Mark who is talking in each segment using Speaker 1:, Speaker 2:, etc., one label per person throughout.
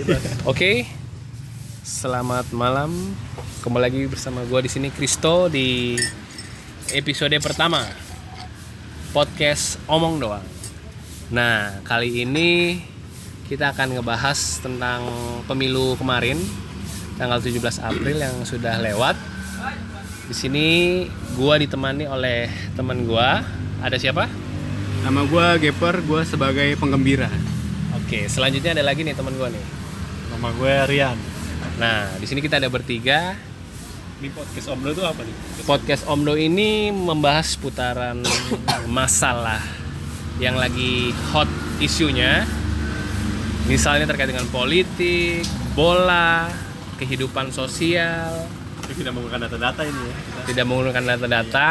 Speaker 1: Oke, selamat malam. Kembali lagi bersama gue di sini Kristo di episode pertama podcast Omong Doang. Nah, kali ini kita akan ngebahas tentang pemilu kemarin tanggal 17 April yang sudah lewat. Di sini gue ditemani oleh teman gue. Ada siapa?
Speaker 2: Nama gue Geper, gue sebagai penggembira.
Speaker 1: Oke, selanjutnya ada lagi nih teman gue nih.
Speaker 3: Nama gue Rian.
Speaker 1: Nah, di sini kita ada bertiga.
Speaker 3: Ini podcast Omdo itu apa nih?
Speaker 1: Podcast Omdo ini membahas putaran masalah yang lagi hot isunya. Misalnya terkait dengan politik, bola, kehidupan sosial.
Speaker 3: Tidak menggunakan data-data ini ya.
Speaker 1: Tidak menggunakan data-data.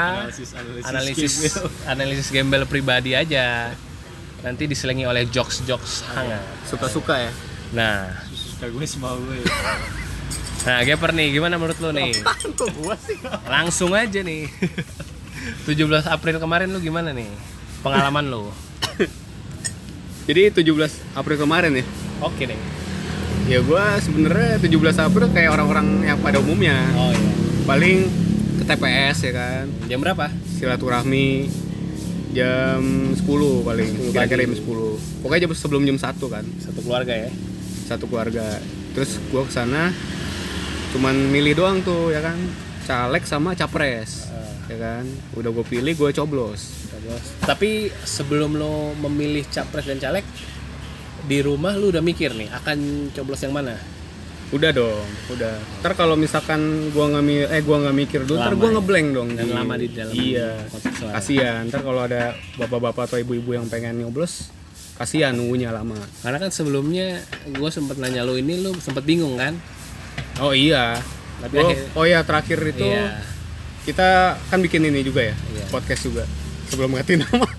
Speaker 1: Analisis gembel pribadi aja. Nanti diselingi oleh jokes-jokes hangat.
Speaker 2: Suka-suka ya.
Speaker 1: Nah,
Speaker 3: Suka gue semau gue.
Speaker 1: nah Geper nih, gimana menurut lo nih? Langsung aja nih. 17 April kemarin lu gimana nih? Pengalaman lu?
Speaker 2: Jadi 17 April kemarin ya.
Speaker 1: Oke deh.
Speaker 2: Ya gue sebenarnya 17 April kayak orang-orang yang pada umumnya.
Speaker 1: Oh iya.
Speaker 2: Paling ke TPS ya kan.
Speaker 1: Jam berapa?
Speaker 2: Silaturahmi jam 10 paling.
Speaker 1: 10
Speaker 2: Kira-kira
Speaker 1: pagi.
Speaker 2: jam 10. Pokoknya jam sebelum jam 1 kan.
Speaker 1: Satu keluarga ya.
Speaker 2: Satu keluarga. Terus gue kesana cuman milih doang tuh ya kan. Caleg sama capres. Ya kan. Udah gue pilih, gue coblos.
Speaker 1: Tapi sebelum lo memilih capres dan caleg, di rumah lu udah mikir nih akan coblos yang mana?
Speaker 2: Udah dong, udah. Ntar kalau misalkan gua nggak mikir dulu, ntar
Speaker 1: Lama
Speaker 2: gua
Speaker 1: ya?
Speaker 2: ngeblank dong.
Speaker 1: Dan lama di dalam kotak suara.
Speaker 2: Kasian. Ntar kalau ada bapak-bapak atau ibu-ibu yang pengen nyoblos, kasian nunggunya lama.
Speaker 1: Karena kan sebelumnya gue sempet nanya lu ini, lu sempet bingung kan?
Speaker 2: Oh iya.
Speaker 1: Tapi
Speaker 2: Oh iya, terakhir itu
Speaker 1: iya.
Speaker 2: kita kan bikin ini juga ya,
Speaker 1: Iya.
Speaker 2: podcast juga. Sebelum ganti nama.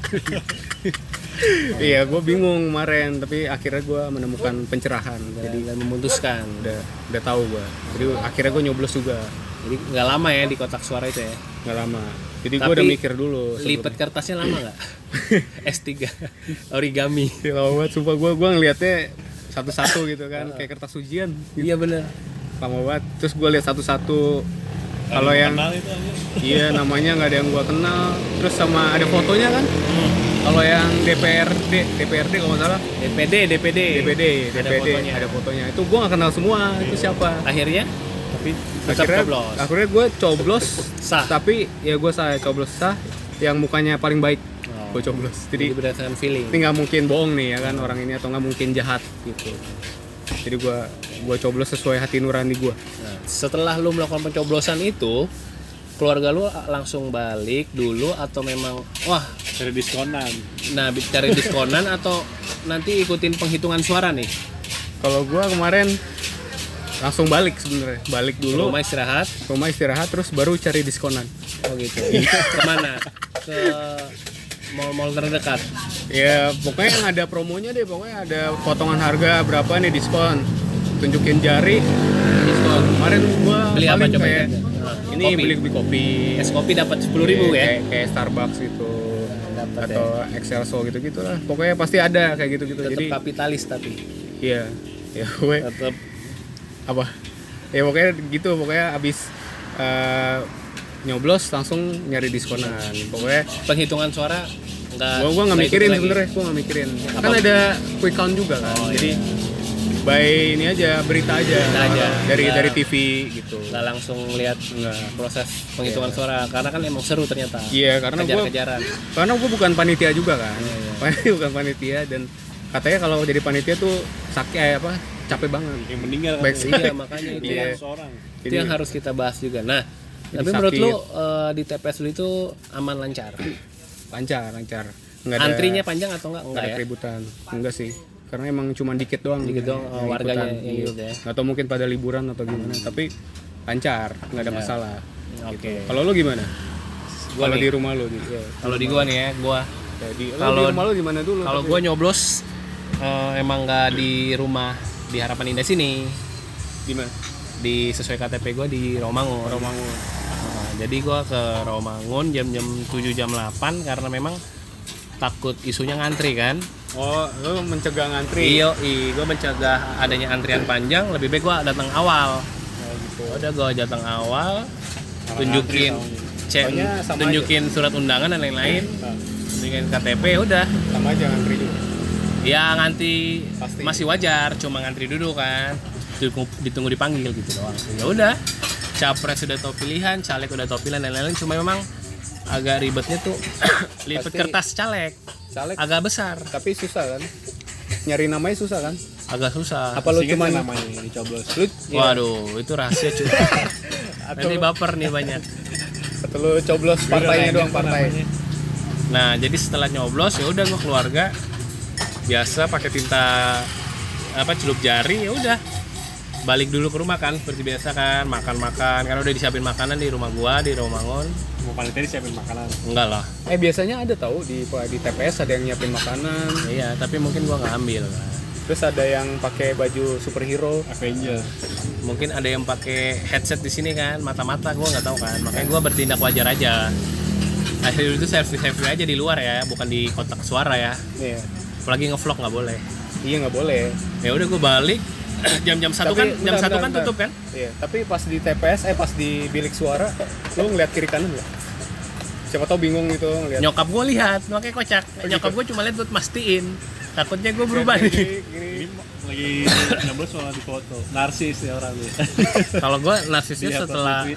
Speaker 2: Iya, gue bingung kemarin, tapi akhirnya gue menemukan pencerahan. Jadi
Speaker 1: dan memutuskan.
Speaker 2: udah tahu gue. Jadi akhirnya gue nyoblos juga.
Speaker 1: Jadi nggak lama ya di kotak suara itu ya?
Speaker 2: Nggak lama. Jadi gue
Speaker 1: Tapi
Speaker 2: udah mikir dulu.
Speaker 1: Lipat kertasnya lama nggak? S3 origami.
Speaker 2: Ya lama banget, sumpah gue ngeliatnya satu-satu gitu kan, kayak kertas ujian gitu.
Speaker 1: Iya bener.
Speaker 2: Lama banget, terus gue lihat satu-satu. Kalau yang
Speaker 3: kenal itu aja.
Speaker 2: iya namanya nggak ada yang gue kenal, terus sama ada fotonya kan. Kalau yang DPRD kalau nggak salah,
Speaker 1: DPD
Speaker 2: ada fotonya. Itu gue nggak kenal semua, itu siapa.
Speaker 1: Akhirnya
Speaker 3: Tapi
Speaker 1: tetap coblos.
Speaker 2: Akhirnya gue coblos
Speaker 1: Sah.
Speaker 2: tapi ya gue coblos sah yang mukanya paling baik.
Speaker 1: Oh.
Speaker 2: Gue coblos.
Speaker 1: Jadi
Speaker 2: Jadi
Speaker 1: berdasarkan feeling.
Speaker 2: ini nggak mungkin bohong nih ya kan orang ini, atau nggak mungkin jahat gitu. Jadi gue coblos sesuai hati nurani gue.
Speaker 1: Nah, setelah lu melakukan pencoblosan itu, keluarga lu langsung balik dulu atau memang wah,
Speaker 3: cari diskonan.
Speaker 1: nah cari diskonan atau nanti ikutin penghitungan suara nih?
Speaker 2: Kalau gue kemarin langsung balik sebenarnya, balik dulu
Speaker 1: Rumah istirahat,
Speaker 2: terus baru cari diskonan.
Speaker 1: oh gitu. Kemana? Ke mall-mall terdekat.
Speaker 2: Ya pokoknya yang ada promonya deh, pokoknya ada potongan harga berapa nih diskon. Tunjukin jari diskon. Kemarin gue
Speaker 1: Beli apa
Speaker 2: paling
Speaker 1: coba?
Speaker 2: kayak ini
Speaker 1: Kopi.
Speaker 2: beli kopi.
Speaker 1: Es kopi dapat 10.000 ya?
Speaker 2: Kayak Starbucks gitu.
Speaker 1: Dapat
Speaker 2: Atau Excelso gitu-gitu lah. Pokoknya pasti ada kayak gitu-gitu.
Speaker 1: Tetap
Speaker 2: Jadi
Speaker 1: kapitalis tapi
Speaker 2: iya. Ya gue
Speaker 1: tetap
Speaker 2: apa? Ya pokoknya gitu, pokoknya abis nyoblos langsung nyari diskonan. Pokoknya
Speaker 1: penghitungan suara enggak.
Speaker 2: gua nggak mikirin sebenarnya, gua nggak mikirin. Kan ada quick count juga kan.
Speaker 1: Oh, iya.
Speaker 2: Jadi by ini aja, berita aja.
Speaker 1: Nggak.
Speaker 2: Dari TV gitu.
Speaker 1: Nggak langsung lihat
Speaker 2: Enggak.
Speaker 1: proses penghitungan suara karena kan emang seru ternyata.
Speaker 2: Iya, karena
Speaker 1: Kejar-kejaran.
Speaker 2: gua bukan panitia juga kan.
Speaker 1: Iya.
Speaker 2: Bukan panitia, dan katanya kalau jadi panitia tuh sakit capek banget.
Speaker 3: Yang meninggal kan.
Speaker 2: Baik
Speaker 1: Iya, makanya itu
Speaker 2: Iya.
Speaker 3: Seorang.
Speaker 1: itu yang harus kita bahas juga. Nah,
Speaker 2: Jadi
Speaker 1: tapi menurut
Speaker 2: sakit.
Speaker 1: lu di TPS lu itu aman lancar?
Speaker 2: Lancar. Nggak ada,
Speaker 1: Antrinya panjang atau enggak?
Speaker 2: nggak
Speaker 1: Enggak
Speaker 2: ada
Speaker 1: ya?
Speaker 2: keributan. Enggak sih. Karena emang cuma dikit doang.
Speaker 1: Dikit doang,
Speaker 2: yang
Speaker 1: warganya
Speaker 2: ikutan.
Speaker 1: yang
Speaker 2: Iya.
Speaker 1: ikut ya.
Speaker 2: Atau mungkin pada liburan atau gimana, tapi lancar, nggak ada masalah.
Speaker 1: Oke.
Speaker 2: Kalau lu gimana?
Speaker 1: Gua
Speaker 2: Kalau
Speaker 1: nih.
Speaker 2: di rumah lu nih. Ya.
Speaker 1: Kalau di gua nih ya, gua
Speaker 2: Jadi
Speaker 1: Kalau-
Speaker 2: di rumah lu gimana dulu?
Speaker 1: kalau
Speaker 2: tapi?
Speaker 1: gua nyoblos emang nggak di rumah di Harapan Indah sini,
Speaker 2: di mana?
Speaker 1: di sesuai KTP gua di Romangun. Nah, jadi gua ke Romangun jam 7 jam 8 karena memang takut isunya ngantri kan.
Speaker 2: Oh, lu mencegah ngantri.
Speaker 1: Iya, gue mencegah adanya antrian panjang, lebih baik gue datang awal.
Speaker 2: Oh, gitu.
Speaker 1: Udah gue datang awal,
Speaker 3: ngantri
Speaker 1: tunjukin surat undangan dan lain-lain, tunjukin KTP, udah.
Speaker 2: Sama aja ngantri juga.
Speaker 1: Ya ngantri
Speaker 2: Pasti.
Speaker 1: masih wajar, cuma ngantri duduk kan, ditunggu dipanggil gitu doang. Ya udah, capres udah tahu pilihan, caleg udah tahu pilihan dan lain-lain. Cuma memang agak ribetnya tuh lipet
Speaker 2: Pasti.
Speaker 1: kertas caleg, agak besar,
Speaker 2: Tapi susah kan? Nyari namanya susah kan?
Speaker 1: agak susah.
Speaker 2: Apa lu
Speaker 3: Singkat
Speaker 2: cuman
Speaker 3: nggak namanya dicoblos.
Speaker 2: lu
Speaker 1: Waduh, itu rahasia cuy. Nanti baper nih banyak.
Speaker 2: atau lu coblos partainya doang partai.
Speaker 1: Nah, jadi setelah nyoblos ya udah gua keluarga biasa pakai tinta celup jari, ya udah balik dulu ke rumah kan seperti biasa kan, makan-makan karena udah disiapin makanan di rumah gua di Rawamangun.
Speaker 3: Mau panitia disiapin makanan.
Speaker 1: Enggak lah.
Speaker 2: Biasanya ada tahu di TPS ada yang nyiapin makanan.
Speaker 1: Iya, tapi mungkin gua nggak ambil.
Speaker 2: Terus ada yang pakai baju superhero.
Speaker 3: Avenger.
Speaker 1: Mungkin ada yang pakai headset di sini kan, mata-mata gua nggak tahu kan. Makanya gua bertindak wajar aja. Akhirnya itu selfie aja di luar ya, bukan di kotak suara ya.
Speaker 2: Iya.
Speaker 1: Apalagi ngevlog nggak boleh.
Speaker 2: Iya nggak boleh.
Speaker 1: Ya udah gua balik jam-jam 1 kan, jam 1 kan tutup kan?
Speaker 2: Iya. Tapi pas di TPS, pas di bilik suara, lu ngeliat kiri kanan nggak? Siapa tahu bingung gitu ngeliat.
Speaker 1: Nyokap gue lihat, makanya kocak. Nyokap gue cuma lihat buat mastiin. Takutnya gue berubah nih.
Speaker 3: Ini lagi nyoblos malah di foto. Narsis ya orangnya.
Speaker 1: Kalau gue narsisnya
Speaker 3: Iya,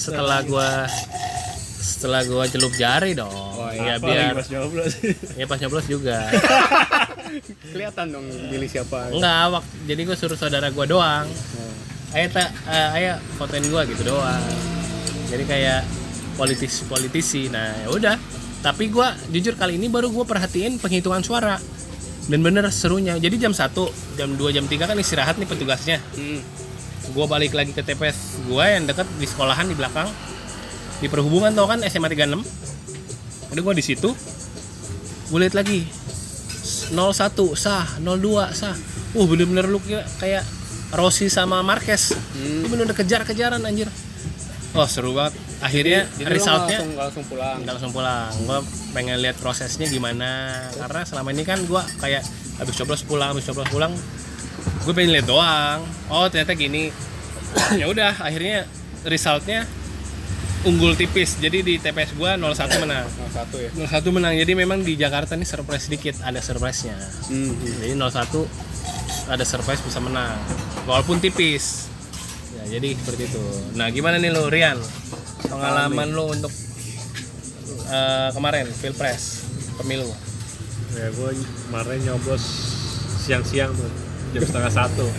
Speaker 1: setelah gue celup jari dong. Ya
Speaker 3: Apa
Speaker 1: biar
Speaker 3: lagi pas nyoblos.
Speaker 1: ya pas nyoblos juga.
Speaker 2: Kelihatan dong milih siapa.
Speaker 1: Enggak, jadi gue suruh saudara gue doang. Ayo fotoin gue gitu doang. Jadi kayak politisi. Nah ya udah. Tapi gue jujur kali ini baru gue perhatiin penghitungan suara. Dan bener serunya. Jadi jam 1, jam 2, jam 3 kan istirahat nih petugasnya. Gue balik lagi ke TPS gue yang dekat di sekolahan di belakang. Di perhubungan tau kan SMA 36. Udah gue di situ. Gue lihat lagi 01 sah, 02 sah. Bener-bener lu kayak Rossi sama Marquez. Itu bener-bener kejar-kejaran anjir. Oh seru banget. Akhirnya
Speaker 2: Jadi
Speaker 1: resultnya
Speaker 2: nggak langsung pulang.
Speaker 1: nggak langsung pulang. Gue pengen lihat prosesnya gimana. Karena selama ini kan gue kayak habis coblos pulang. Gue pengen lihat doang. Oh ternyata gini. Ya udah akhirnya resultnya unggul tipis. Jadi di TPS gue 01 menang.
Speaker 2: 01 ya.
Speaker 1: 01 menang. Jadi memang di Jakarta nih surprise sedikit, ada surprise-nya. Jadi 01 ada surprise bisa menang. Walaupun tipis. Ya, jadi seperti itu. Nah, gimana nih lo, Rian? Pengalaman lo untuk kemarin Pilpres, pemilu.
Speaker 3: Ya gue kemarin nyoblos siang-siang tuh. Jam 12:30.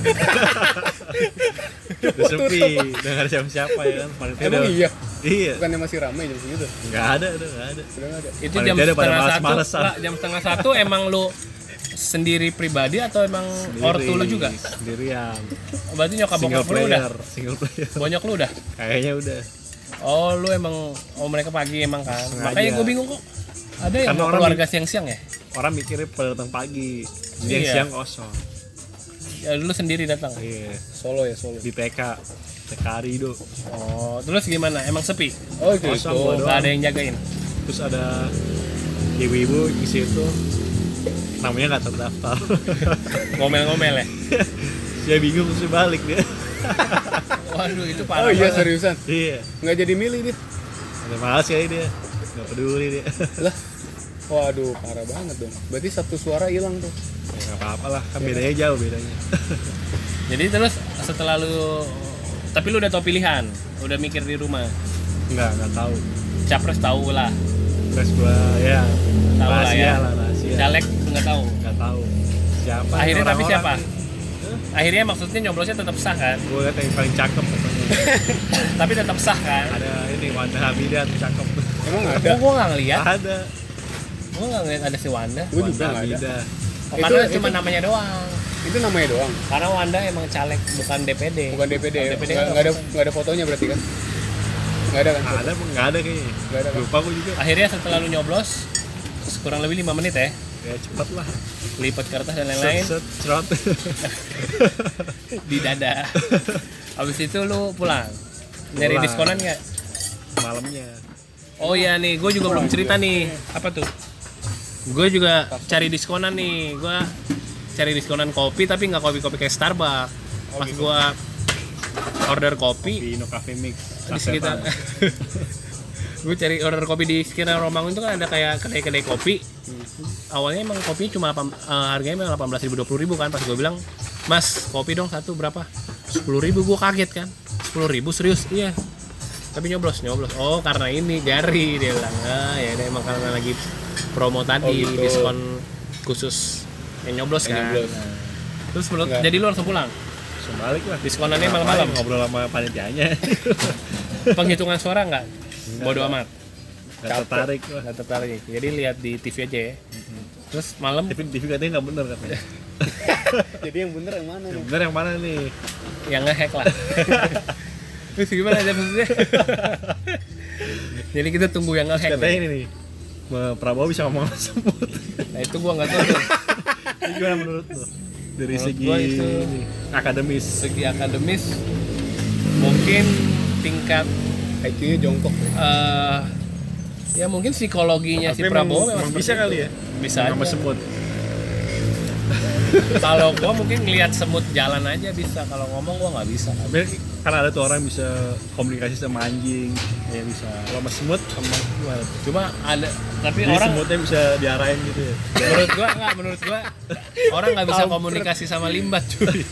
Speaker 3: Udah sepi, udah gak ada siapa-siapa ya kan. Panitia
Speaker 2: Emang
Speaker 3: udah-
Speaker 2: iya?
Speaker 3: Iya.
Speaker 2: Bukannya masih ramai jam segitu?
Speaker 3: Nggak ada.
Speaker 2: Udah nggak ada.
Speaker 1: Itu
Speaker 3: Panitia
Speaker 1: jam
Speaker 3: udah pada
Speaker 1: setengah satu.
Speaker 3: males-malesan.
Speaker 1: Lah, jam setengah satu emang lo sendiri pribadi atau emang ortu lo juga?
Speaker 3: Sendirian.
Speaker 1: Berarti nyokap
Speaker 3: Single
Speaker 1: bokap lo udah?
Speaker 3: Single player.
Speaker 1: Bonyok lo udah?
Speaker 3: Kayaknya udah.
Speaker 1: Oh lu emang, mereka pagi emang kan?
Speaker 3: Sengaja.
Speaker 1: Makanya gue bingung kok. Ada yang
Speaker 3: Karena orang
Speaker 1: keluarga siang-siang ya?
Speaker 3: Orang mikirnya pada datang pagi. Dia
Speaker 1: Iya.
Speaker 3: siang kosong.
Speaker 1: Ya dulu sendiri datang.
Speaker 3: Iya.
Speaker 2: Solo ya Solo.
Speaker 3: Di TK Rido.
Speaker 1: Oh, terus gimana? Emang sepi?
Speaker 2: Oh gitu.
Speaker 3: Kosong gua doang.
Speaker 1: Gak ada yang jagain?
Speaker 3: Terus ada ibu-ibu di situ. Namanya nggak terdaftar.
Speaker 1: Ngomel-ngomel ya?
Speaker 3: Dia bingung terus balik dia.
Speaker 1: Waduh itu parah
Speaker 2: Oh iya
Speaker 1: banget.
Speaker 2: seriusan.
Speaker 3: Iya.
Speaker 2: Nggak jadi milih dia.
Speaker 3: Ada malas kali dia. Nggak peduli dia.
Speaker 2: Lah. Waduh parah banget dong. Berarti satu suara hilang tuh.
Speaker 3: Ya nggak apa-apa lah. Kan bedanya jauh bedanya.
Speaker 1: Jadi terus setelah lu, tapi lu udah tahu pilihan? Udah mikir di rumah?
Speaker 3: Nggak tahu.
Speaker 1: Capres tahu lah.
Speaker 3: Terus gua ya
Speaker 1: Tahu lah
Speaker 3: rahasia
Speaker 1: ya.
Speaker 3: lah rahasia.
Speaker 1: Caleg nggak tahu.
Speaker 3: Nggak tahu. Siapa?
Speaker 1: Akhirnya tapi
Speaker 3: orang-orang
Speaker 1: siapa?
Speaker 3: nih?
Speaker 1: Akhirnya maksudnya nyoblosnya tetap sah kan?
Speaker 3: Gue liat yang paling cakep pokoknya.
Speaker 1: Tapi tetap sah kan?
Speaker 3: Ada ini Wanda Hamidah tuh cakep.
Speaker 2: Emang ada?
Speaker 1: Gue nggak ngeliat.
Speaker 3: Ada.
Speaker 1: Gue nggak ngeliat ada si Wanda.
Speaker 2: Gue juga
Speaker 3: Wanda
Speaker 2: nggak ada.
Speaker 3: Hamidah.
Speaker 1: Oh, karena
Speaker 2: Itu-
Speaker 1: cuma namanya doang.
Speaker 2: Itu namanya doang.
Speaker 1: Karena Wanda emang caleg bukan DPD.
Speaker 2: Bukan DPD.
Speaker 1: Kalau
Speaker 2: Ya?
Speaker 1: DPD
Speaker 2: Nggak ada fotonya berarti kan? Nggak ada kan?
Speaker 3: Nggak ada kayaknya.
Speaker 2: Nggak ada kan?
Speaker 3: Lupa gue juga.
Speaker 1: Akhirnya setelah lu nyoblos kurang lebih 5 menit ya,
Speaker 3: Ya cepet lah.
Speaker 1: lipat kertas dan lain-lain
Speaker 3: Set cerot.
Speaker 1: di dada. Habis itu lu pulang. Nyari
Speaker 3: Pulang.
Speaker 1: diskonan nggak?
Speaker 3: Malamnya.
Speaker 1: Oh iya nih, gue juga belum cerita nih. Apa tuh? Gue juga cari diskonan nih. Gue cari diskonan kopi tapi nggak kopi-kopi kayak Starbucks. Pas gue order kopi
Speaker 3: Vino Cafe Mix
Speaker 1: di sekitar gue cari order kopi di sekitar Romangun itu kan ada kayak kedai-kedai kopi. Awalnya emang kopi cuma harganya memang 18.000 20.000 kan. Pas gue bilang, "Mas, kopi dong satu berapa?" 10.000. Gue kaget kan. 10.000 serius? Iya. Tapi nyoblos. Oh, karena ini jari, dia bilang. Ah, ya udah emang karena lagi promo tadi,
Speaker 2: gitu.
Speaker 1: diskon khusus yang nyoblos kan.
Speaker 2: Nyoblos.
Speaker 1: Nah. Terus jadi lu langsung pulang.
Speaker 3: langsung balik lah.
Speaker 1: Diskonannya malam-malam.
Speaker 3: Ngobrol sama panitianya.
Speaker 1: Penghitungan suara enggak? Bodoh amat.
Speaker 3: Gak tertarik lah.
Speaker 1: Nggak tertarik. Jadi lihat di TV aja ya. Terus malam
Speaker 3: TV katanya nggak bener katanya.
Speaker 2: Jadi yang bener yang mana
Speaker 3: Yang
Speaker 2: nih?
Speaker 3: bener yang mana nih?
Speaker 1: yang nge-hack lah. Terus gimana aja maksudnya? Jadi kita tunggu yang nge-hack.
Speaker 3: Katanya
Speaker 1: nih.
Speaker 3: ini nih. Prabowo bisa ngomong semut.
Speaker 1: Nah itu gua nggak tahu tuh.
Speaker 3: Ini gimana menurut lo? Dari
Speaker 1: Menurut
Speaker 3: segi
Speaker 1: gua itu
Speaker 3: akademis.
Speaker 1: segi akademis mungkin tingkat
Speaker 2: IQ-nya jongkok.
Speaker 1: ya mungkin psikologinya si
Speaker 3: Tapi
Speaker 1: Prabowo
Speaker 3: emang
Speaker 1: memang
Speaker 3: bisa
Speaker 1: seperti
Speaker 3: kali
Speaker 1: itu.
Speaker 3: ya.
Speaker 1: Bisa
Speaker 3: Sama
Speaker 1: aja.
Speaker 3: semut.
Speaker 1: Kalau gua mungkin ngelihat semut jalan aja bisa, kalau ngomong gua nggak bisa.
Speaker 3: Tapi kan ada tuh orang bisa komunikasi sama anjing, ya bisa. Kalau sama semut sama gimana?
Speaker 1: Cuma ada tapi
Speaker 3: Jadi
Speaker 1: orang
Speaker 3: semutnya bisa diarahin gitu ya.
Speaker 1: menurut gua orang nggak bisa komunikasi sama limbat cuy.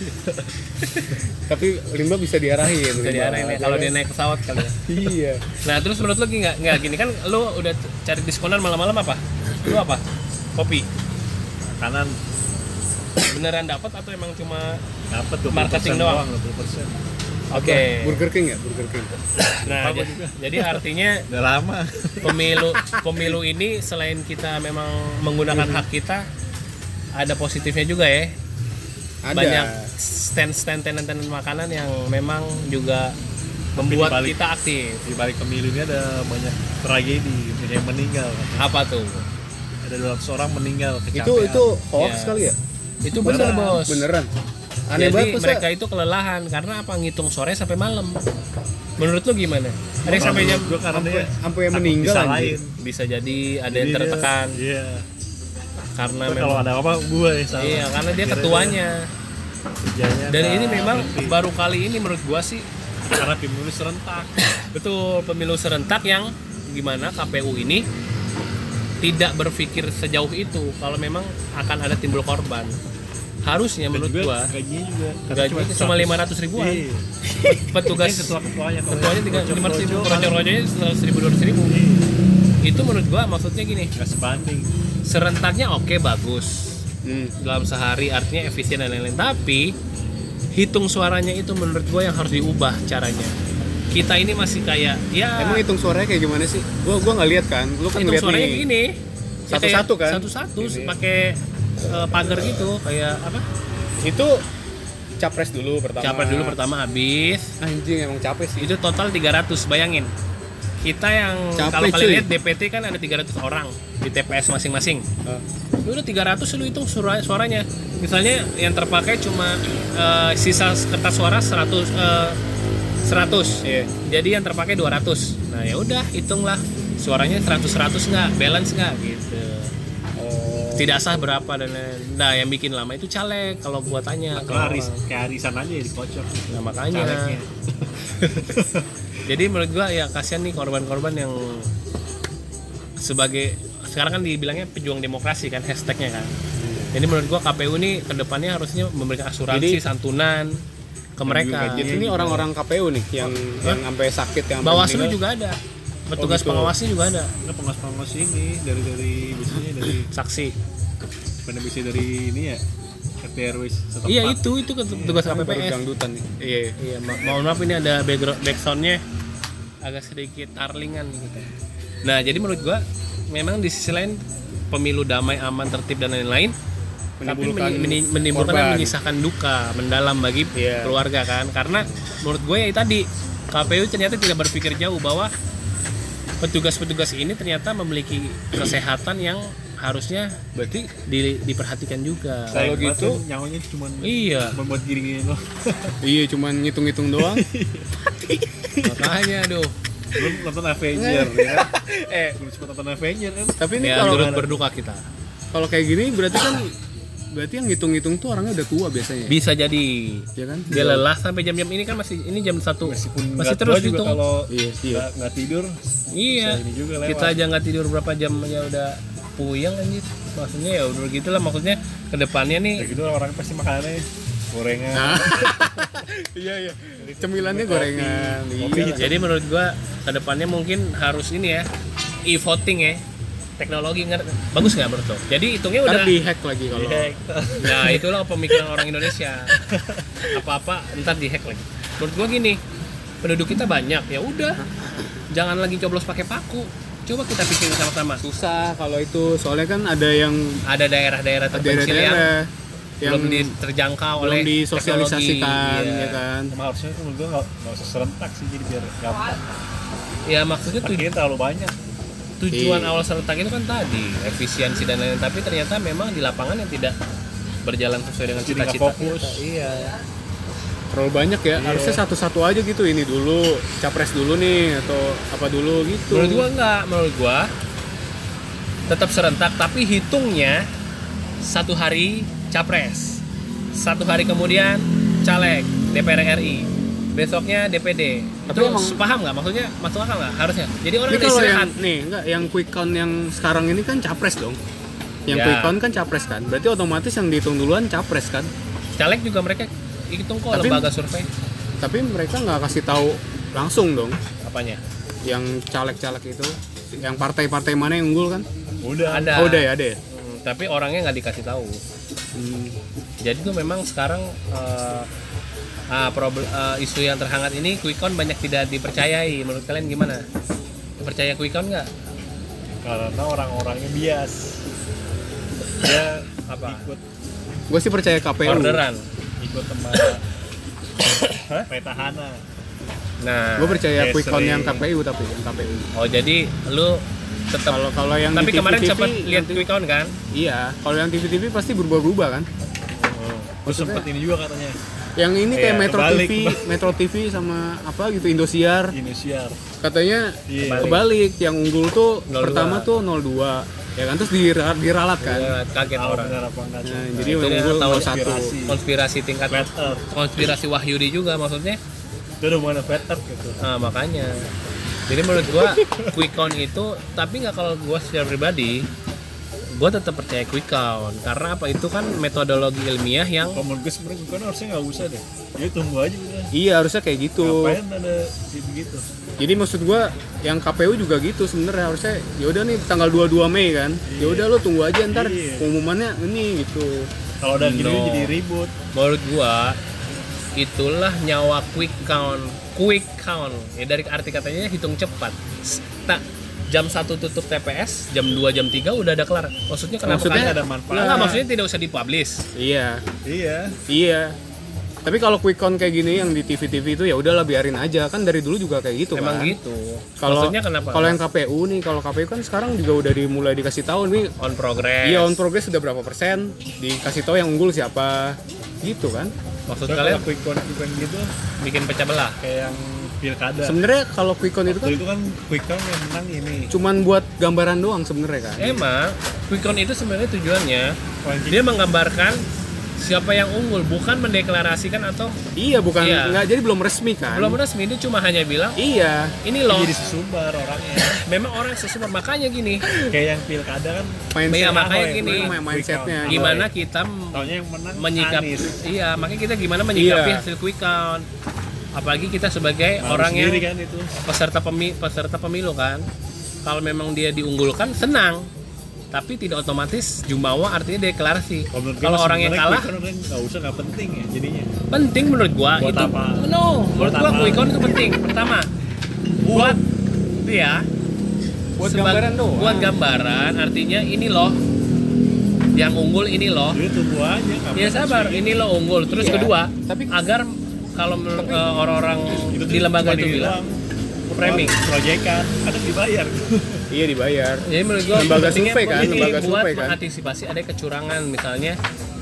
Speaker 2: Tapi limbah bisa diarahin.
Speaker 1: Bisa diarahin ya kalau dia naik pesawat kali ya.
Speaker 2: Iya.
Speaker 1: Nah terus menurut lu nggak gini kan lu udah cari diskonan malam-malam apa? Lu apa? Kopi.
Speaker 3: Kanan
Speaker 1: Beneran dapat atau emang cuma
Speaker 3: dapat 20%
Speaker 1: Marketing doang.
Speaker 3: 20%.
Speaker 1: Oke.
Speaker 2: Burger King ya, Burger King.
Speaker 1: Nah,
Speaker 3: Apa
Speaker 1: jadi artinya
Speaker 3: Udah lama.
Speaker 1: pemilu ini selain kita memang menggunakan hak kita, ada positifnya juga ya.
Speaker 2: Ada.
Speaker 1: Banyak stand tenan makanan yang memang juga membuat
Speaker 3: di balik-
Speaker 1: kita aktif.
Speaker 3: Di balik pemilu ini ada banyak tragedi, banyak yang meninggal.
Speaker 1: Apa tuh?
Speaker 3: Ada 200 orang meninggal kecapean.
Speaker 2: Itu hoax
Speaker 1: Ya.
Speaker 2: kali ya?
Speaker 1: Itu bener bos.
Speaker 2: Beneran. Aneh
Speaker 1: Jadi
Speaker 2: banget masa
Speaker 1: mereka itu kelelahan karena apa? Ngitung sore sampai malam. Menurut lu gimana? Ada yang sampai jam
Speaker 3: Gua karena dia
Speaker 2: sampai yang meninggal
Speaker 3: bisa
Speaker 2: anjir.
Speaker 3: lain.
Speaker 1: bisa jadi ada yang tertekan
Speaker 3: Iya.
Speaker 1: karena
Speaker 3: Ntar
Speaker 1: memang
Speaker 3: kalau ada apa gue yang salah.
Speaker 1: iya karena dia
Speaker 3: Kira-kira
Speaker 1: ketuanya.
Speaker 3: kerjanya
Speaker 1: Dan
Speaker 3: nggak
Speaker 1: ini memang
Speaker 3: berhenti.
Speaker 1: baru kali ini menurut gua sih
Speaker 3: karena pemilu serentak.
Speaker 1: betul pemilu serentak yang gimana KPU ini tidak berpikir sejauh itu kalau memang akan ada timbul korban. Harusnya
Speaker 3: Dan
Speaker 1: menurut
Speaker 3: juga
Speaker 1: gua
Speaker 3: gajinya juga
Speaker 1: gajinya cuma 500 ribuan.
Speaker 3: Iya.
Speaker 1: Petugas
Speaker 3: ketuanya
Speaker 1: ketuanya 500 ribu, rojo-rojonya 100 ribu 200 ribu. Itu menurut gua maksudnya gini,
Speaker 3: Nggak sebanding.
Speaker 1: serentaknya oke bagus dalam sehari artinya efisien dan lain-lain, tapi hitung suaranya itu menurut gua yang harus diubah caranya. Kita ini masih kayak ya
Speaker 2: Emang hitung suaranya kayak gimana sih? Gua nggak lihat kan. Lu kan
Speaker 1: hitung
Speaker 2: ngeliat
Speaker 1: suaranya
Speaker 2: nih.
Speaker 1: begini. Ya
Speaker 2: Satu-satu
Speaker 1: kayak
Speaker 2: kan?
Speaker 1: Satu-satu pakai pagar gitu kayak apa?
Speaker 2: Itu capres dulu pertama.
Speaker 1: Capres dulu pertama habis.
Speaker 2: Anjing emang capek sih.
Speaker 1: Itu total 300, bayangin. Kita yang
Speaker 2: Capek,
Speaker 1: kalau kalian
Speaker 2: cuy.
Speaker 1: lihat DPT kan ada 300 orang di TPS masing-masing. Lu udah 300 lu hitung suaranya. Misalnya yang terpakai cuma sisa kertas suara 100 100.
Speaker 2: Iya.
Speaker 1: Jadi yang terpakai 200. Nah, ya udah hitunglah suaranya 100 enggak, balance enggak gitu.
Speaker 2: Oh.
Speaker 1: Tidak sah berapa dan lain-lain. Nah, yang bikin lama itu caleg kalau gua tanya.
Speaker 3: Kalau kayak arisan aja ya dikocok.
Speaker 1: Nah, makanya.
Speaker 3: Calegnya.
Speaker 1: Jadi menurut gua ya kasihan nih korban-korban yang sebagai sekarang kan dibilangnya pejuang demokrasi kan hashtagnya kan. Jadi menurut gua KPU ini kedepannya harusnya memberikan asuransi
Speaker 2: Jadi,
Speaker 1: santunan ke mereka.
Speaker 2: Jadi ini orang-orang KPU nih yang sampai sakit yang
Speaker 1: Bawaslu
Speaker 2: meninggal.
Speaker 1: juga ada. Petugas
Speaker 2: gitu.
Speaker 1: pengawasnya juga ada.
Speaker 3: Enggak pengawas ini dari biasanya dari
Speaker 1: Saksi.
Speaker 3: bukan bisa dari ini ya RT RW setempat.
Speaker 1: Iya itu petugas
Speaker 2: Baru
Speaker 1: KPPS.
Speaker 2: dangdutan nih. Iya.
Speaker 1: Iya, mohon maaf ini ada backsoundnya agak sedikit tarlingan gitu. Nah, jadi menurut gua memang di sisi lain pemilu damai, aman, tertib dan lain-lain tapi menimbulkan dan
Speaker 2: korban.
Speaker 1: menyisakan duka mendalam bagi
Speaker 2: Iya.
Speaker 1: keluarga kan. Karena menurut gue ya tadi KPU ternyata tidak berpikir jauh bahwa petugas-petugas ini ternyata memiliki kesehatan yang harusnya
Speaker 2: Berarti
Speaker 1: diperhatikan juga.
Speaker 2: Kalau gitu,
Speaker 3: nyawanya cuma
Speaker 1: Iya.
Speaker 3: membuat giring-giring loh.
Speaker 2: iya cuman ngitung-ngitung doang.
Speaker 1: Makanya aduh.
Speaker 3: Belum nonton Avenger ya. Belum sempat nonton Avenger kan.
Speaker 2: Tapi ini
Speaker 1: Ya
Speaker 2: kalau
Speaker 1: turut berduka kita.
Speaker 2: kalau kayak gini berarti yang ngitung-ngitung tuh orangnya udah tua biasanya.
Speaker 1: Bisa jadi.
Speaker 2: Ya kan?
Speaker 1: Dia lelah sampai jam-jam ini kan ini jam 1.
Speaker 3: Meskipun
Speaker 1: Masih
Speaker 3: nggak
Speaker 1: terus
Speaker 3: tua juga
Speaker 1: hitung.
Speaker 3: kalau
Speaker 2: Iya.
Speaker 3: nggak tidur
Speaker 1: Iya.
Speaker 3: bisa ini juga lewat.
Speaker 1: Kita aja nggak tidur berapa jam ya udah puyeng anjir. Maksudnya ya udah gitulah, maksudnya ke depannya nih
Speaker 3: kayak gitu orang pasti makannya gorengan.
Speaker 2: Nah. Iya. Cemilannya gorengan.
Speaker 3: Kopi.
Speaker 2: Iya.
Speaker 1: jadi menurut gua ke depannya mungkin harus ini ya, e-voting ya. Teknologi bagus nggak menurut lo? Jadi hitungnya udah
Speaker 2: Ntar di-hack lagi kalau.
Speaker 3: Dihack.
Speaker 1: nah itulah pemikiran orang Indonesia. Apa-apa ntar dihack lagi. Menurut gua gini, penduduk kita banyak, ya udah jangan lagi coblos pakai paku. Coba kita pikirin sama-sama.
Speaker 2: Susah kalau itu, soalnya kan ada
Speaker 1: Daerah-daerah terpencil yang belum terjangkau oleh
Speaker 2: belum disosialisasikan,
Speaker 1: teknologi.
Speaker 2: ya kan.
Speaker 3: Emang harusnya tuh menurut gua nggak usah serentak sih, jadi biar gampang.
Speaker 1: Ya maksudnya
Speaker 3: Parkirnya terlalu banyak.
Speaker 1: tujuan
Speaker 2: Iya.
Speaker 1: awal serentak itu kan tadi efisiensi dan lain-lain, tapi ternyata memang di lapangan yang tidak berjalan sesuai dengan
Speaker 3: Jadi nggak
Speaker 1: cita-cita
Speaker 3: fokus.
Speaker 1: kita. Iya.
Speaker 2: Terlalu banyak ya,
Speaker 3: Iya.
Speaker 2: harusnya satu-satu aja gitu, ini dulu, capres dulu nih, atau apa dulu gitu.
Speaker 1: Menurut gua enggak, menurut gua tetap serentak tapi hitungnya 1 hari capres, 1 hari kemudian caleg DPR RI, besoknya DPD.
Speaker 2: Tapi
Speaker 1: Itu
Speaker 2: emang-
Speaker 1: paham nggak? Maksudnya masuk akal nggak? Harusnya. Jadi orang
Speaker 2: Ini
Speaker 1: ada
Speaker 2: kalau
Speaker 1: istirahat.
Speaker 2: yang quick count yang sekarang ini kan capres dong. Yang
Speaker 1: Ya.
Speaker 2: quick count kan capres kan, berarti otomatis yang dihitung duluan capres kan.
Speaker 1: Caleg juga mereka hitung kok,
Speaker 2: Tapi-
Speaker 1: lembaga survei.
Speaker 2: Tapi mereka nggak kasih tahu langsung dong,
Speaker 1: Apanya?
Speaker 2: yang caleg-caleg itu, yang partai-partai mana yang unggul kan.
Speaker 1: Ada.
Speaker 3: Udah.
Speaker 2: Oh udah ya, ada ya.
Speaker 1: Tapi orangnya nggak dikasih tahu.
Speaker 2: Hmm.
Speaker 1: Jadi tuh memang sekarang isu yang terhangat ini quick count banyak tidak dipercayai. Menurut kalian gimana? Percaya quick count nggak?
Speaker 3: Karena orang-orangnya bias. Dia
Speaker 1: Apa?
Speaker 3: ikut
Speaker 2: Gue sih percaya KPU.
Speaker 1: Orderan.
Speaker 3: sama petahana.
Speaker 1: Nah,
Speaker 2: Gue percaya
Speaker 3: Kayak
Speaker 2: quick count yang
Speaker 3: sering.
Speaker 2: KPU, tapi yang KPU.
Speaker 1: oh jadi lu tetap.
Speaker 2: Kalau yang
Speaker 1: Tapi
Speaker 2: di
Speaker 1: kemarin
Speaker 2: TV-TV,
Speaker 1: sempat lihat
Speaker 2: nanti-
Speaker 1: quick count kan?
Speaker 2: Iya, kalau yang TV pasti berubah-ubah kan.
Speaker 3: Terus sempet ini juga katanya
Speaker 2: Yang ini kayak
Speaker 3: Iya, kebalik.
Speaker 2: Metro TV sama apa gitu, Indosiar.
Speaker 3: Indosiar.
Speaker 2: Katanya
Speaker 3: Iya.
Speaker 2: kebalik, yang unggul tuh
Speaker 1: 02.
Speaker 2: pertama tuh 02. Ya kan, terus diralat kan.
Speaker 1: Ya, kaget
Speaker 3: Tahu
Speaker 1: orang.
Speaker 3: benar apa enggak?
Speaker 2: Nah,
Speaker 3: Nah,
Speaker 2: jadi
Speaker 1: itu
Speaker 2: yang
Speaker 1: dia
Speaker 2: unggul
Speaker 1: tahu
Speaker 2: 01.
Speaker 1: Konspirasi tingkat
Speaker 3: flat earth.
Speaker 1: konspirasi Wahyudi juga maksudnya.
Speaker 3: Itu udah mana flat earth gitu.
Speaker 1: Nah, makanya. Jadi menurut gua quick count itu, tapi nggak, kalau gua secara pribadi gua tetap percaya quick count karena apa, itu kan metodologi ilmiah yang
Speaker 3: Kalau menurut gue sebenarnya bukan, harusnya nggak usah deh. Jadi tunggu aja udah.
Speaker 2: Iya, harusnya kayak gitu.
Speaker 3: Ngapain ada begitu?
Speaker 2: Jadi maksud gua yang KPU juga gitu sebenarnya, harusnya ya udah nih tanggal 22 Mei kan. Ya udah lo tunggu aja ntar
Speaker 3: Iya.
Speaker 2: pengumumannya ini gitu.
Speaker 3: Kalau udah gini
Speaker 1: No.
Speaker 3: jadi ribut.
Speaker 1: menurut gua itulah nyawa quick count ya, dari arti katanya hitung cepat. Jam 1 tutup TPS, jam 2 jam 3 udah ada kelar. Maksudnya kenapa
Speaker 2: Maksudnya
Speaker 3: ada manfaat.
Speaker 1: Enggak, maksudnya tidak usah dipublish.
Speaker 2: Iya.
Speaker 3: Iya.
Speaker 2: Tapi kalau quick count kayak gini yang di TV-TV itu ya udahlah biarin aja, kan dari dulu juga kayak gitu
Speaker 1: Emang
Speaker 2: kan.
Speaker 1: gitu.
Speaker 2: Kalau
Speaker 1: Maksudnya kenapa?
Speaker 2: kalau yang KPU nih, kalau KPU kan sekarang juga udah dimulai dikasih tahu nih.
Speaker 1: on progress.
Speaker 2: Iya, on progress sudah berapa persen, dikasih tahu yang unggul siapa, gitu kan.
Speaker 1: Maksud
Speaker 3: So,
Speaker 1: kalian
Speaker 3: kalau quick count gitu
Speaker 1: bikin pecah belah.
Speaker 3: kayak yang pilkada.
Speaker 2: Sebenarnya kalau quick count itu kan
Speaker 3: Waktu itu kan quick count yang menang ini.
Speaker 2: cuman buat gambaran doang sebenarnya kan.
Speaker 1: Emang quick count itu sebenarnya tujuannya
Speaker 3: Ranking.
Speaker 1: dia menggambarkan siapa yang unggul, bukan mendeklarasikan atau
Speaker 2: Iya, bukan
Speaker 1: Iya.
Speaker 2: nggak, jadi belum resmi kan.
Speaker 1: belum resmi. Dia cuma hanya bilang
Speaker 2: Iya.
Speaker 1: ini loh.
Speaker 3: Jadi sesumbar orangnya.
Speaker 1: Memang orang sesumber, makanya gini.
Speaker 3: Kayak yang pilkada kan
Speaker 1: Iya, makanya
Speaker 3: Ahok yang
Speaker 1: gini.
Speaker 3: menang
Speaker 2: mindsetnya.
Speaker 3: quick count.
Speaker 1: Gimana kita
Speaker 3: Taunya yang menang
Speaker 1: menyikapi,
Speaker 3: Anies.
Speaker 1: iya, makanya kita gimana menyikapi
Speaker 2: Iya.
Speaker 1: hasil quick count. Apalagi kita sebagai
Speaker 3: Malu
Speaker 1: orang yang
Speaker 3: sendiri kan itu.
Speaker 1: peserta pemilu kan. Kalau memang dia diunggulkan senang, tapi tidak otomatis jumawa artinya deklarasi. Kalau orang yang kalah
Speaker 3: nggak usah, nggak penting ya jadinya.
Speaker 1: penting menurut gua.
Speaker 3: Buat
Speaker 1: itu
Speaker 3: apa?
Speaker 1: no, menurut
Speaker 3: Buat
Speaker 1: gua
Speaker 3: apa?
Speaker 1: quick count itu penting. Pertama, buat dia
Speaker 2: Buat gambaran doang.
Speaker 1: buat gambaran, artinya ini loh yang unggul, ini loh.
Speaker 3: Jadi tunggu aja. nggak
Speaker 1: Ya
Speaker 3: perlu
Speaker 1: sabar,
Speaker 3: sih.
Speaker 1: ini lo unggul. Terus
Speaker 2: Iya,
Speaker 1: kedua,
Speaker 2: tapi-
Speaker 1: agar kalau orang-orang
Speaker 3: Itu
Speaker 1: di lembaga
Speaker 3: cuma
Speaker 1: itu
Speaker 3: ini
Speaker 1: bilang
Speaker 3: doang.
Speaker 1: framing.
Speaker 3: Proyekan, kadang dibayar.
Speaker 2: Iya, dibayar.
Speaker 1: Jadi menurut gua
Speaker 2: Lembaga
Speaker 1: pentingnya
Speaker 2: survei kan,
Speaker 1: ini
Speaker 2: lembaga
Speaker 1: buat
Speaker 2: survei kan.
Speaker 1: mengantisipasi ada kecurangan, misalnya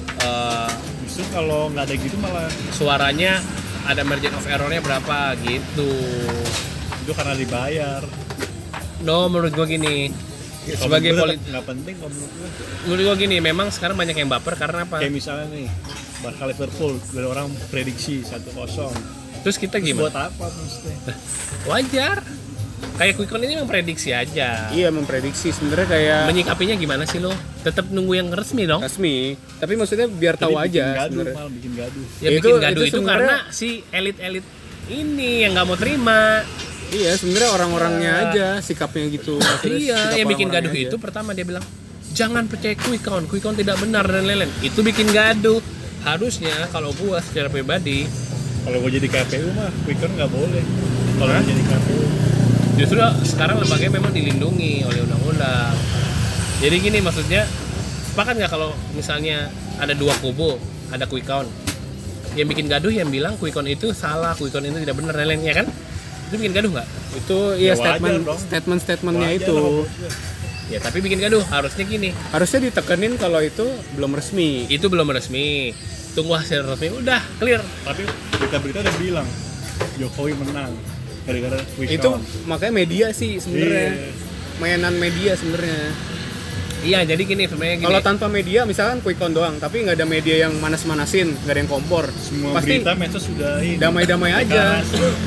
Speaker 3: Justru kalau nggak ada gitu malah
Speaker 1: suaranya ada margin of errornya berapa gitu.
Speaker 3: itu karena dibayar.
Speaker 1: No, menurut gua gini, sebagai
Speaker 3: nggak penting kalau
Speaker 1: menurut gue gini, memang sekarang banyak yang baper karena apa?
Speaker 3: kayak misalnya nih Barca Liverpool dari orang prediksi 1-0.
Speaker 1: Terus kita
Speaker 3: Terus
Speaker 1: gimana?
Speaker 3: buat apa maksudnya?
Speaker 1: Wajar. Kayak quick count ini memang prediksi aja.
Speaker 2: Iya, memprediksi sebenarnya kayak
Speaker 1: Menyikapinya gimana sih lo? Tetap nunggu yang resmi dong.
Speaker 2: resmi, tapi maksudnya biar tahu
Speaker 3: Jadi bikin
Speaker 2: aja
Speaker 3: gaduh,
Speaker 2: sebenarnya.
Speaker 3: malah bikin gaduh.
Speaker 1: Ya
Speaker 2: Itu-
Speaker 1: bikin gaduh
Speaker 2: itu
Speaker 1: itu
Speaker 2: sebenarnya-
Speaker 1: karena si elit-elit ini yang nggak mau terima.
Speaker 2: Iya, sebenarnya orang-orangnya aja sikapnya gitu. Maksudnya
Speaker 1: Iya,
Speaker 2: sikap
Speaker 1: yang bikin gaduh
Speaker 2: orang-orangnya
Speaker 1: itu
Speaker 2: aja.
Speaker 1: pertama dia bilang jangan percaya quick count tidak benar dan lain-lain. Itu bikin gaduh. Harusnya kalau gua secara pribadi
Speaker 3: Kalau gue jadi KPU mah quick count nggak boleh. Kalau mau jadi KPU
Speaker 1: justru sekarang lembaganya memang dilindungi oleh undang-undang. Jadi gini maksudnya, sepakat nggak kalau misalnya ada dua kubu, ada quick count, yang bikin gaduh yang bilang quick count itu salah, quick count itu tidak benar dan lain-lain, ya kan? Itu bikin gaduh nggak?
Speaker 2: Itu iya
Speaker 3: Ya wajar dong.
Speaker 2: statementnya
Speaker 3: wajar
Speaker 2: itu.
Speaker 3: lah menurut gue.
Speaker 1: Ya tapi bikin gaduh. Harusnya gini,
Speaker 2: Harusnya ditekenin kalau itu belum resmi.
Speaker 1: itu belum resmi, tunggu hasil resmi, udah clear.
Speaker 3: Tapi berita-berita udah bilang Jokowi menang gara-gara quick
Speaker 2: Itu
Speaker 3: count.
Speaker 2: makanya media sih sebenarnya.
Speaker 3: Iya.
Speaker 2: Mainan media sebenarnya.
Speaker 1: Iya, jadi gini sebenarnya gini.
Speaker 2: Kalau tanpa media misalkan quick count doang, tapi nggak ada media yang manas-manasin, nggak ada yang kompor.
Speaker 3: Semua
Speaker 2: Pasti
Speaker 3: berita medsos sudah ini.
Speaker 2: damai-damai aja.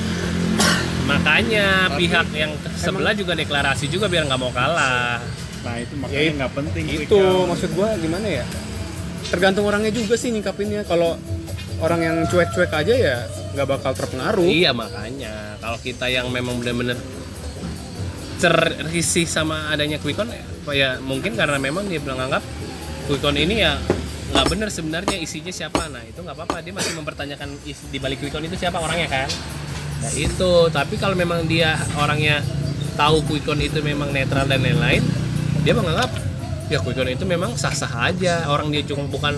Speaker 1: Makanya
Speaker 3: Tapi-
Speaker 1: pihak yang sebelah juga deklarasi juga biar nggak mau kalah.
Speaker 3: Nah itu
Speaker 2: Ya,
Speaker 3: makanya nggak penting quick
Speaker 2: Itu
Speaker 3: count.
Speaker 2: maksud gua gimana ya? Tergantung orangnya juga sih nyikapinnya. Kalau orang yang cuek-cuek aja ya nggak bakal terpengaruh.
Speaker 1: Iya, makanya kalau kita yang memang benar-benar terrisih sama adanya quick count ya mungkin karena memang dia bilang anggap quick count ini ya nggak benar sebenarnya isinya siapa. Nah itu nggak apa-apa, dia masih mempertanyakan di balik quick count itu siapa orangnya kan. Nah itu, tapi kalau memang dia orangnya tahu quick count itu memang netral dan lain-lain, dia menganggap ya quick count itu memang sah-sah aja. Orang dia cuma bukan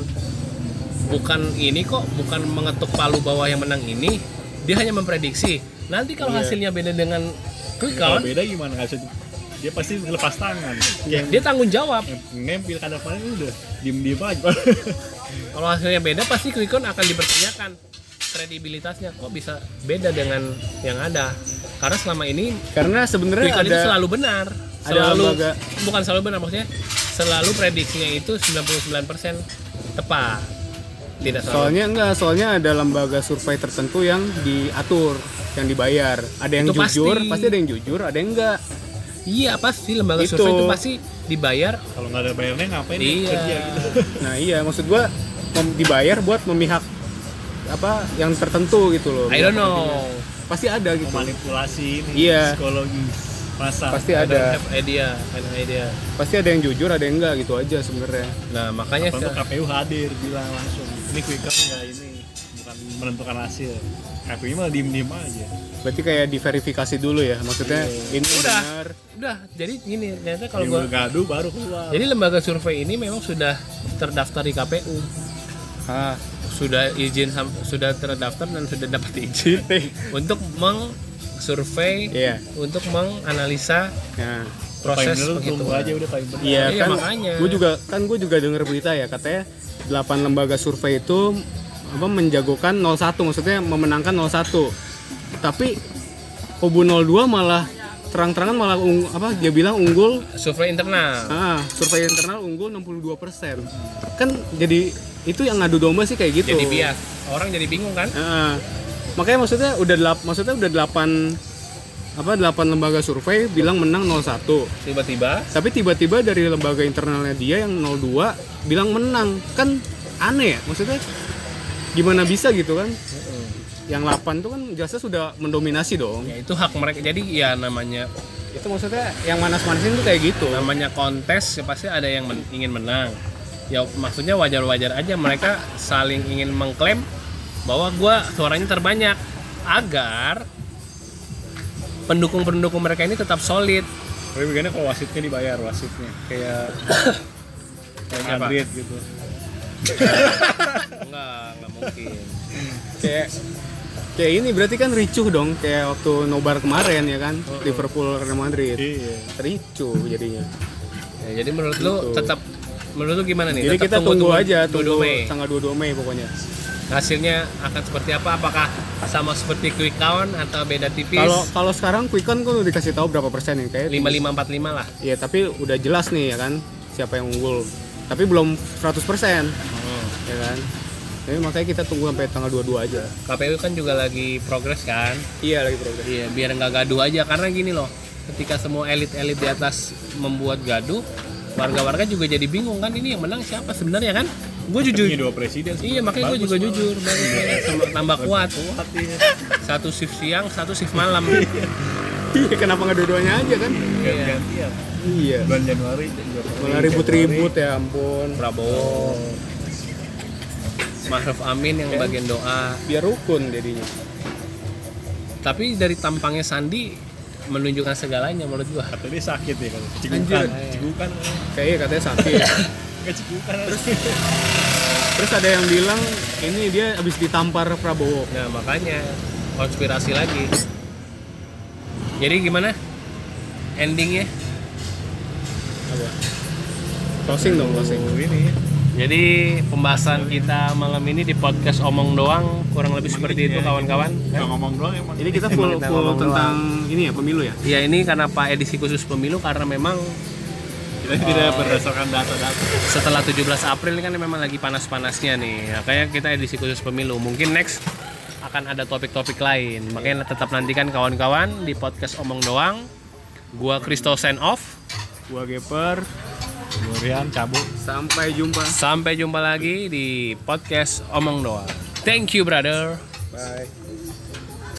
Speaker 1: ini kok, bukan mengetuk palu bahwa yang menang ini, dia hanya memprediksi. Nanti kalau
Speaker 2: Iya.
Speaker 1: hasilnya beda dengan quick
Speaker 3: Kalau
Speaker 1: count,
Speaker 3: beda gimana nggak bisa dia pasti lepas tangan. Yang
Speaker 1: dia tanggung jawab.
Speaker 3: ngempil kada kemarin udah diem aja.
Speaker 1: Kalau hasilnya beda pasti quick count akan dipertanyakan kredibilitasnya, kok bisa beda dengan yang ada. Karena selama ini
Speaker 2: Karena sebenarnya
Speaker 1: quick count itu
Speaker 2: ada
Speaker 1: selalu benar.
Speaker 2: ada lembaga.
Speaker 1: Bukan selalu benar, maksudnya selalu prediksinya itu 99% tepat. Tidak selalu.
Speaker 2: soalnya ada lembaga survei tertentu yang diatur, yang dibayar. Ada yang
Speaker 1: Itu
Speaker 2: jujur,
Speaker 1: pasti.
Speaker 2: pasti ada yang jujur, ada yang enggak.
Speaker 1: Iya, pasti lembaga
Speaker 2: Itu.
Speaker 1: survei itu pasti dibayar.
Speaker 3: Kalau nggak ada bayarnya ngapain dia
Speaker 1: Iya.
Speaker 3: kerja gitu.
Speaker 2: Nah iya, maksud gua dibayar buat memihak apa yang tertentu gitu loh.
Speaker 1: I don't know.
Speaker 2: Pasti ada gitu.
Speaker 3: Memanipulasi ini
Speaker 2: Iya.
Speaker 3: psikologi pasar.
Speaker 2: Pasti
Speaker 1: I don't
Speaker 2: ada.
Speaker 1: have idea, kind of idea.
Speaker 2: Pasti ada yang jujur, ada yang enggak gitu aja sebenarnya.
Speaker 1: Nah, makanya
Speaker 3: Apa tuh KPU hadir bilang langsung ini quick count nggak ini bukan menentukan hasil. KPU malah diem aja.
Speaker 2: Berarti kayak diverifikasi dulu ya. Maksudnya ini
Speaker 1: Udah.
Speaker 2: benar.
Speaker 1: udah, jadi gini, ternyata kalau
Speaker 3: Kalau
Speaker 1: gua
Speaker 3: gaduh baru keluar.
Speaker 1: jadi lembaga survei ini memang sudah terdaftar di KPU.
Speaker 2: Ah,
Speaker 1: Sudah sudah terdaftar dan sudah dapat izin untuk mengsurvei,
Speaker 2: iya.
Speaker 1: untuk menganalisa
Speaker 2: Nah,
Speaker 1: proses
Speaker 3: Paling bener tunggu
Speaker 1: penghitungan.
Speaker 3: aja udah paling bener.
Speaker 2: iya
Speaker 1: Iya,
Speaker 2: kan.
Speaker 1: makanya.
Speaker 2: Gue juga dengar berita ya, katanya 8 lembaga survei itu apa menjagokan 01, maksudnya memenangkan 01. Tapi kubu 02 malah terang-terangan malah dia bilang unggul.
Speaker 1: Survei internal.
Speaker 2: Survei internal unggul 62%. Kan jadi itu yang ngadu domba sih kayak gitu.
Speaker 1: Jadi bias. Orang jadi bingung kan?
Speaker 2: Makanya maksudnya udah 8 lembaga survei bilang menang 01.
Speaker 1: Tiba-tiba
Speaker 2: Tapi tiba-tiba dari lembaga internalnya dia yang 02 bilang menang. Kan aneh ya, maksudnya gimana bisa gitu kan? Yang 8 tuh kan jelasnya sudah mendominasi dong.
Speaker 1: ya itu hak mereka. Jadi ya namanya
Speaker 2: Itu maksudnya yang manas-manasin tuh kayak gitu.
Speaker 1: kontes ya pasti ada yang ingin menang. Ya maksudnya wajar-wajar aja mereka saling ingin mengklaim bahwa gua suaranya terbanyak agar pendukung-pendukung mereka ini tetap solid.
Speaker 3: Tapi begini kalau wasitnya dibayar wasitnya kayak
Speaker 1: Apa?
Speaker 3: Madrid gitu.
Speaker 1: Enggak mungkin.
Speaker 2: Kayak ini berarti kan ricuh dong, kayak waktu nobar kemarin ya kan, Liverpool Real Madrid.
Speaker 3: Iya.
Speaker 2: Ricuh jadinya.
Speaker 1: Ya, jadi menurut lu
Speaker 2: Gitu.
Speaker 1: menurut lu gimana nih?
Speaker 2: Jadi
Speaker 1: Tetap
Speaker 2: kita tunggu aja,
Speaker 1: 22
Speaker 2: tunggu
Speaker 1: Mei.
Speaker 2: tanggal 22 Mei pokoknya.
Speaker 1: hasilnya akan seperti apa? Apakah sama seperti Quick Count atau beda tipis?
Speaker 2: Kalau sekarang Quick Count kan udah dikasih tahu berapa persen nih kayak
Speaker 1: 5545 lah.
Speaker 2: Iya, tapi udah jelas nih ya kan siapa yang unggul. Tapi belum 100%. Ya kan? Jadi makanya kita tunggu sampai tanggal 22 aja.
Speaker 1: KPU kan juga lagi progres kan?
Speaker 2: Iya, lagi progres.
Speaker 1: Iya, biar nggak gaduh aja karena gini loh. Ketika semua elit-elit di atas membuat gaduh, warga-warga juga jadi bingung kan, ini yang menang siapa sebenarnya kan? Gue jujur.
Speaker 3: Ini 2 presiden.
Speaker 1: Iya, makanya gue juga jujur. Tambah kuat.
Speaker 3: Iya.
Speaker 1: Satu shift siang, satu shift malam.
Speaker 2: Iya, kenapa nggak dua-duanya aja kan?
Speaker 3: Ganti-gantian.
Speaker 2: Iya.
Speaker 3: Bulan Januari.
Speaker 2: Malah ribut-ribut ya ampun.
Speaker 1: Prabowo, Ma'ruf Amin yang bagian doa.
Speaker 2: Biar rukun jadinya.
Speaker 1: Tapi dari tampangnya Sandi menunjukkan segalanya menurut gua.
Speaker 3: Kata dia sakit ya kalau
Speaker 2: Anjir.
Speaker 3: Cigukan.
Speaker 2: Kayaknya katanya sakit.
Speaker 3: Enggak cigukan.
Speaker 2: Terus ada yang bilang ini dia habis ditampar Prabowo.
Speaker 1: Nah, makanya konspirasi lagi. Jadi gimana endingnya?
Speaker 2: Apa? Closing dong, closing.
Speaker 3: Ini.
Speaker 1: Jadi pembahasan kita malam ini di podcast Omong Doang kurang lebih seperti itu kawan-kawan.
Speaker 3: Enggak ngomong doang emang.
Speaker 2: Ini kita full
Speaker 1: Kita ngomong
Speaker 2: tentang ini ya, pemilu ya?
Speaker 1: Ya ini karena Pak edisi khusus pemilu karena memang
Speaker 3: Kita tidak berdasarkan data-data.
Speaker 1: setelah 17 April ini kan memang lagi panas-panasnya nih. Makanya kita edisi khusus pemilu. Mungkin next akan ada topik-topik lain. Makanya tetap nantikan kawan-kawan di podcast Omong Doang. Gua Kristo sign off.
Speaker 2: Gua Geper.
Speaker 3: Durian cabut.
Speaker 2: Sampai jumpa.
Speaker 1: Sampai jumpa lagi di podcast Omong Doang. Thank you brother.
Speaker 2: Bye.